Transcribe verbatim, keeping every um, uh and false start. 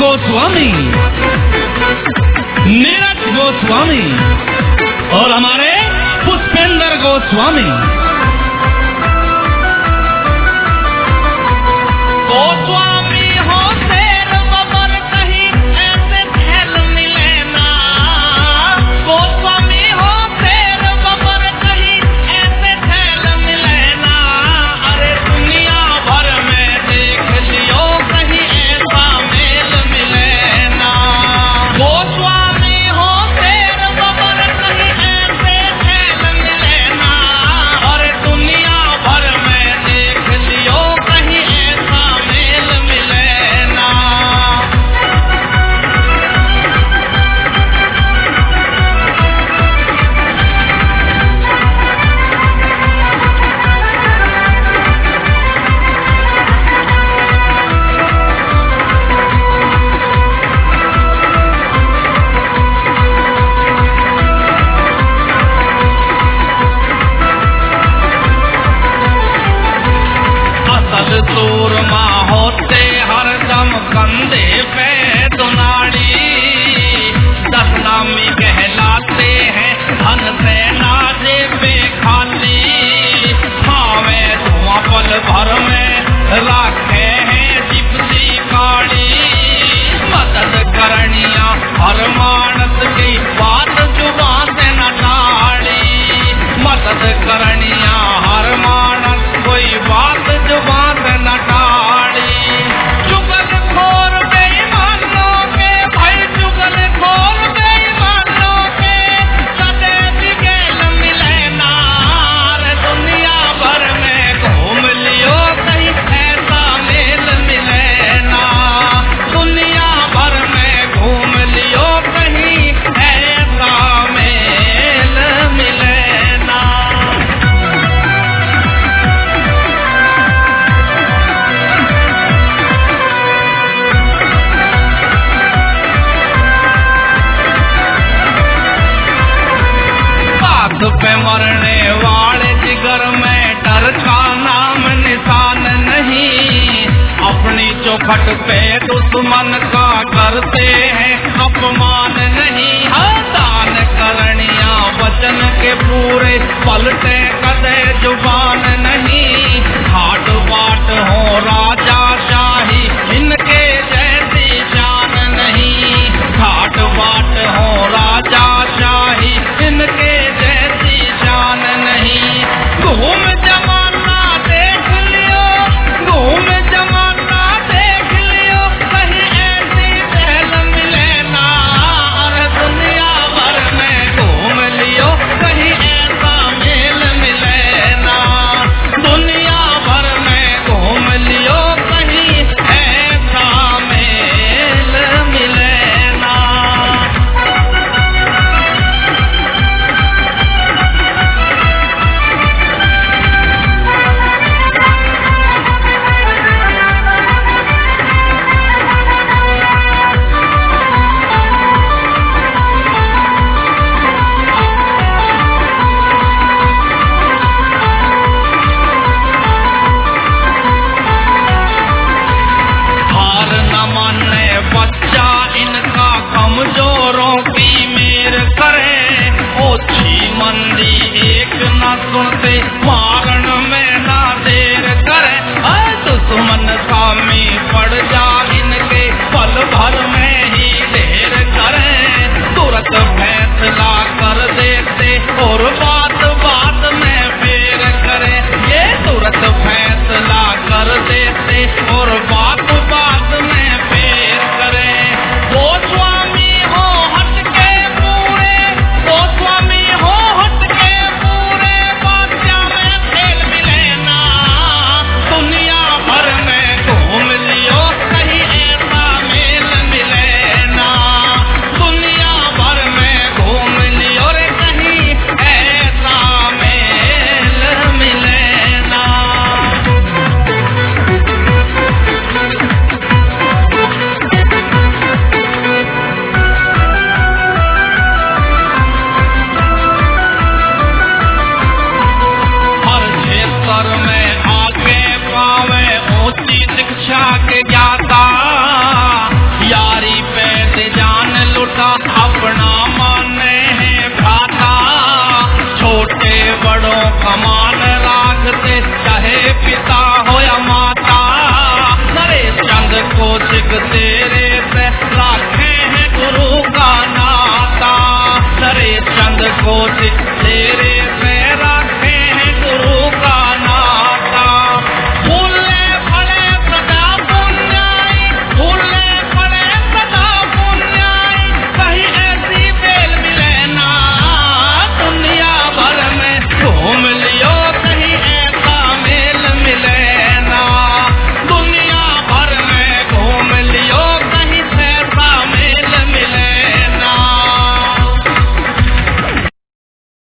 गोस्वामी, नीरज गोस्वामी और हमारे पुष्पेंद्र गोस्वामी। गोस्वामी हो शेर बबर कहीं ऐसे खेल मिले ना, गोस्वामी हो शेर बबर कहीं ऐसे खेल मिले ना, अरे दुनिया भर में देख लियो कहीं ऐसा मेल मिले ना। गोस्वामी हो शेर बबर कहीं ऐसे खेल मिले ना, अरे दुनिया भर में देख लियो कहीं ऐसा मेल मिले ना। असल सूरमा होते हरदम कंधे पे दुनाड़ी, दस नामी कहलाते हैं धन से नाजे पे खाली, भावे धुआं पल भर में राखे हैं जिप्सी काड़ी, मदद करनिया हर मानस की बात जुबान से न टाड़ी, मदद करनिया हर मानस कोई बात जुबान से न टाड़ी। चुगल खोर बेईमानों के भाई, चुगल खोर बेईमानों के सदे बिगेल मिले ना, रे दुनिया भर में घूम लियो कहीं ऐसा मेल मिले ना, दुनिया भर में घूम लियो कहीं ऐसा मेल मिले ना। बात पे मरने वाले जिगर में डर का नाम निशान नहीं, अपनी चौखट पे दुश्मन का करते हैं अपमान नहीं, हाँ दान करनिया वचन के पूरे पलटे कदे जुबान नहीं, हाट बाट हो राजा शाही इनके जैसी शान नहीं, घाट बाट हो राजा शाही इनके जैसी शान नहीं। घूम जमाना देख लियो, घूम जमाना देख लियो कहीं ऐसी पहल मिले ना, अरे दुनिया भर में घूम लियो कहीं ऐसा मेल मिले ना, दुनिया भर में घूम लियो कहीं ऐसा मेल मिले ना। हार न माने बच्चा इनका कमजोरों की मेर करे, ओछी मंदी एक न सुनते